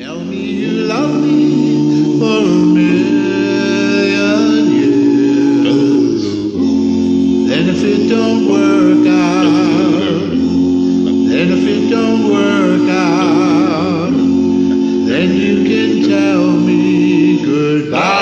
Tell me you love me for a million years. Then if it don't work out, then if it don't work out, then you can tell me goodbye.